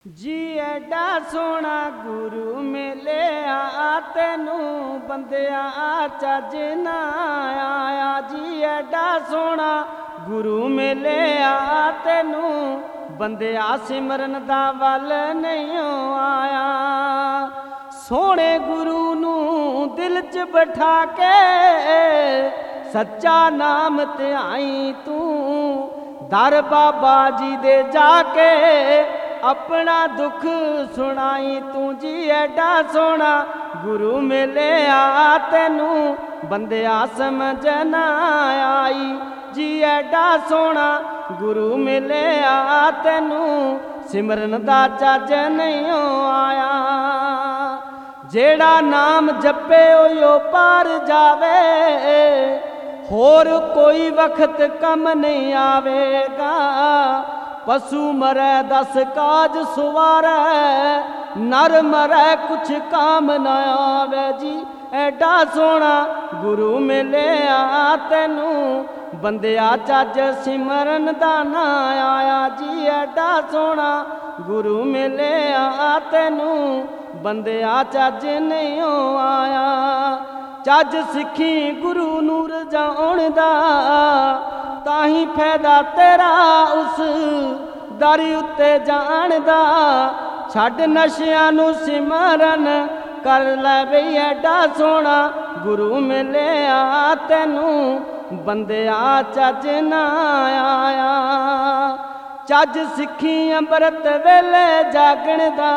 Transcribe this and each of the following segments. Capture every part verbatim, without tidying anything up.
जी एडा सोना गुरु मिलिया तेनू बंदिया चज ना आया। जी एडा सोना गुरु मिलिया तेनू बंदिया सिमरन दा वल नहीं आया। सोने गुरु नू दिल च बिठा के सच्चा नाम ते आई तू दर बाबा जी दे जाके अपना दुख सुनाई तू। जी एडा सोना गुरु मिलिया तेनू बंदिया समझ ना आई। जी एडा सोना गुरु मिलिया तेनू सिमरन दा चज नहीं आया। जेड़ा नाम जपे ओ पार जावे होर कोई वक्त कम नहीं आवेगा। पशु मरै दस काज सुवारै नर मरै कुछ काम न आवे। जी एडा सोना गुरु मिलिया तेनू बंदिया चज सिमरन दा ना आया। जी एडा सोना गुरु मिलिया तेनू बंदिया चज नहीं आया। चज सिखी गुरु नूर जाउण दा ताही फायदा तेरा उस दर उत्ते जाण दा। छड्ड नशियां नू सिमरन कर लै बई एडा सोना गुरु मिलिया तेनू बंदिया चज ना आया। चज सिखी अंमृत वेले जागण दा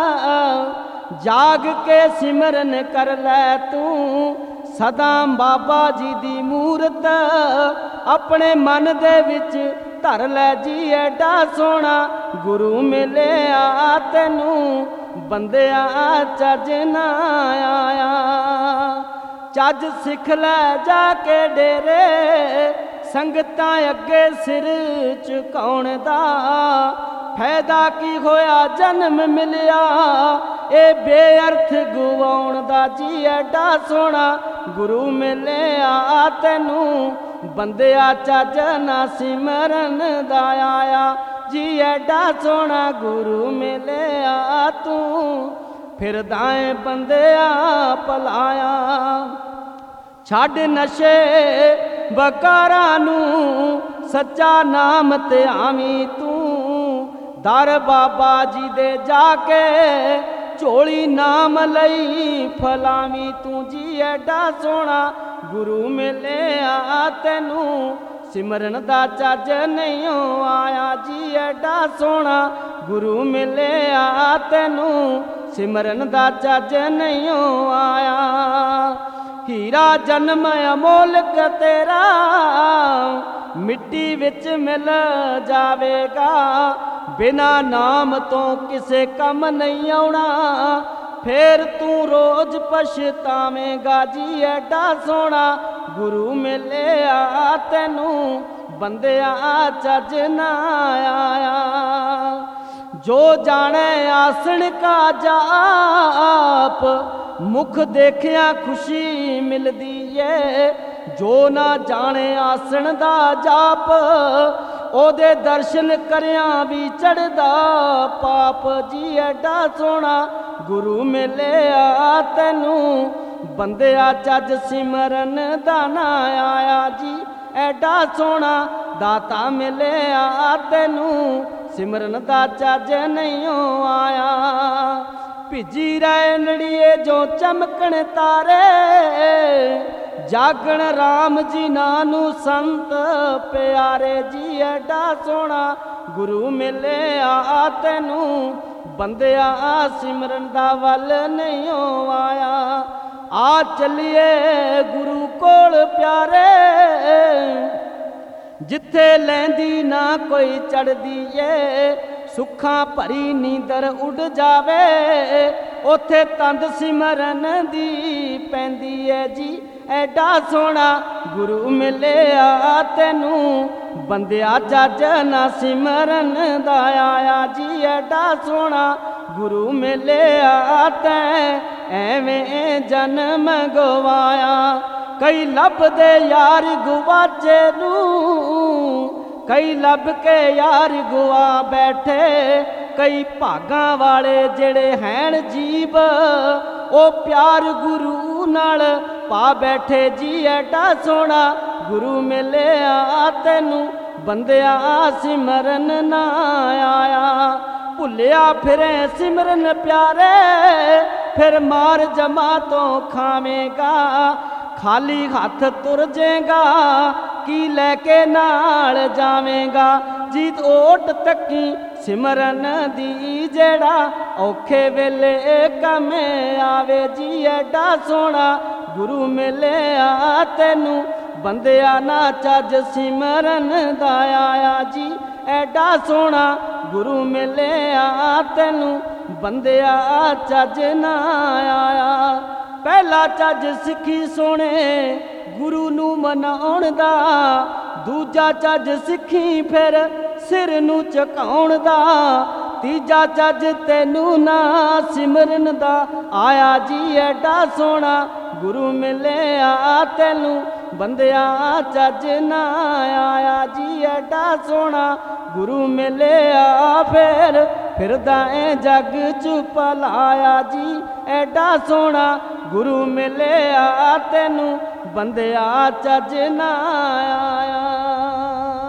जाग के सिमरन कर लै तू सदा बाबा जी दी मूरत अपने मन दे विच धर लै। जी एडा सोना गुरु मिलिया तेनू बंदिया चज ना आया। चज सिख लै जाके डेरे संगतां अगे सिर झुकाउण दा। फायदा की होया जन्म मिलिया ए बेअर्थ गवाउण दा। जी एडा सोना गुरु मिलिया तेनू बंदिया चज ना सिमरन दा आया। जी एडा सोना गुरु मिलिया तू फिरदा ऐ बंदिया भलाया। छड्ड नशे बकारा नू सच्चा नाम ते आवी तू दर बाबा जी दे जाके झोली नाम लई फलावी तू। जी एडा सोना गुरु मिलिया तेनू सिमरन दा चज नहीं आया। जी एडा सोना गुरु मिलिया तेनू सिमरन दा चज नहीं आया। हीरा जन्म अमोलक तेरा मिट्टी विच मिल जावेगा। बिना नाम तो किसे कम नहीं आउणा फिर तू रोज पछतावेगा। जी एडा सोना गुरु मिलिया तेनू बंदिया चज ना आया। जो जाने आसन का जाप मुख देखिया खुशी मिलदी है। जो ना जाने आसन दा जाप ओदे दर्शन करिया भी चढ़दा पाप। जी एडा सोना गुरु मिलिया तेनू बंदिया चज सिमरन दा ना आया। जी एडा सोना दाता मिलिया तेनू सिमरन दा चज नहीं आया। भिजी रहे नड़िए जो चमकण तारे जागण राम जी नानू संत प्यारे। जी एडा सोना गुरु मिलिया तेनू बंदिया सिमरन दा वल नहीं आया। आ चलिए गुरु कोल प्यारे जिथे लैंदी ना कोई चढ़दी ए। सुखा भरी नींदर उड़ जावे ओथे तंद सिमरन दी पैंदी है। जी एडा सोना गुरु मिलिया तेनू बंदिया चज ना सिमरन दा आया। जी एडा सोना गुरु मिलिया तैं एवें जन्म गवाया। कई लभदे यार गुवाचे नू कई लब के यार गुआ बैठे ਕਈ ਭਾਗਾਂ ਵਾਲੇ ਜਿਹੜੇ ਹੈਣ ਜੀਵ, ਉਹ ਪਿਆਰ ਗੁਰੂ ਨਾਲ ਪਾ ਬੈਠੇ ਜੀ। ਐਡਾ ਸੋਹਣਾ ਗੁਰੂ ਮਿਲਿਆ ਤੈਨੂੰ, ਬੰਦਿਆ ਸਿਮਰਨ ਨਾ ਆਇਆ। ਭੁੱਲਿਆ ਫਿਰੇ ਸਿਮਰਨ ਪਿਆਰੇ, ਫਿਰ ਮਾਰ ਜਮਾ ਤੋਂ ਖਾਵੇਂਗਾ। ਖਾਲੀ ਹੱਥ ਤੁਰ ਜਾਏਗਾ, ਕੀ ਲੈ ਕੇ ਨਾਲ ਜਾਵੇਂਗਾ। ਜੀਤ ਓਟ ਤੱਕੀ ਸਿਮਰਨ ਦੀ, ਜਿਹੜਾ ਔਖੇ ਵੇਲੇ ਕੰਮ ਆਵੇ ਜੀ। ਐਡਾ ਸੋਹਣਾ ਗੁਰੂ ਮਿਲਿਆ ਤੈਨੂੰ, ਬੰਦਿਆ ਨਾ ਚੱਜ ਸਿਮਰਨ ਦਾ ਆਇਆ ਜੀ। ਐਡਾ ਸੋਹਣਾ ਗੁਰੂ ਮਿਲਿਆ ਤੈਨੂੰ, ਬੰਦਿਆ ਚੱਜ ਨਾ ਆਇਆ। ਪਹਿਲਾ ਚੱਜ ਸਿੱਖੀ ਸੋਹਣੇ ਗੁਰੂ ਨੂੰ ਮਨਾਉਣ ਦਾ, ਦੂਜਾ ਚੱਜ ਸਿੱਖੀ ਫਿਰ ਸਿਰ ਨੂੰ ਝੁਕਾਉਣ ਦਾ, ਤੀਜਾ ਚੱਜ ਤੈਨੂੰ ਨਾ ਸਿਮਰਨ ਦਾ ਆਇਆ ਜੀ। ਐਡਾ ਸੋਹਣਾ ਗੁਰੂ ਮਿਲਿਆ ਤੈਨੂੰ, ਬੰਦਿਆ ਚੱਜ ਨਾ ਆਇਆ ਜੀ। ਐਡਾ ਸੋਹਣਾ ਗੁਰੂ ਮਿਲਿਆ ਫਿਰ ਫਿਰਦਾ ਏ ਜੱਗ ਚ ਭਲਾਇਆ ਜੀ। ਐਡਾ ਸੋਹਣਾ ਗੁਰੂ ਮਿਲਿਆ ਤੈਨੂੰ, ਬੰਦਿਆ ਚੱਜ ਨਾ ਆਇਆ।